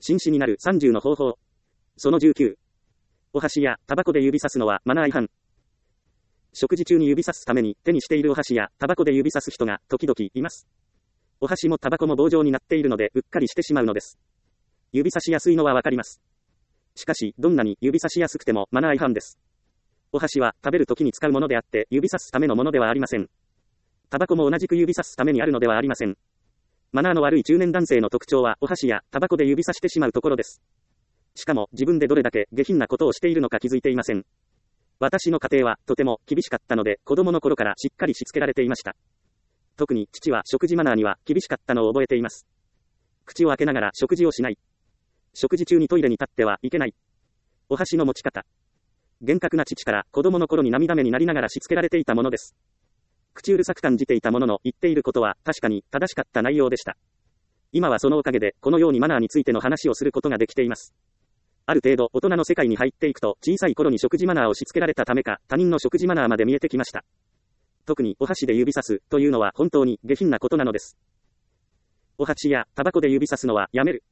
紳士になる30の方法。その19。お箸やタバコで指さすのはマナー違反。食事中に指さすために手にしているお箸やタバコで指さす人が時々います。お箸もタバコも棒状になっているのでうっかりしてしまうのです。指差しやすいのはわかります。しかし、どんなに指差しやすくてもマナー違反です。お箸は食べるときに使うものであって指さすためのものではありません。タバコも同じく指さすためにあるのではありません。マナーの悪い中年男性の特徴はお箸やタバコで指さしてしまうところです。しかも自分でどれだけ下品なことをしているのか気づいていません。私の家庭はとても厳しかったので子供の頃からしっかりしつけられていました。特に父は食事マナーには厳しかったのを覚えています。口を開けながら食事をしない。食事中にトイレに立ってはいけない。お箸の持ち方。厳格な父から子供の頃に涙目になりながらしつけられていたものです。口うるさく感じていたものの言っていることは確かに正しかった内容でした。今はそのおかげでこのようにマナーについての話をすることができています。ある程度大人の世界に入っていくと小さい頃に食事マナーをしつけられたためか他人の食事マナーまで見えてきました。特にお箸で指さすというのは本当に下品なことなのです。お箸やタバコで指さすのはやめる。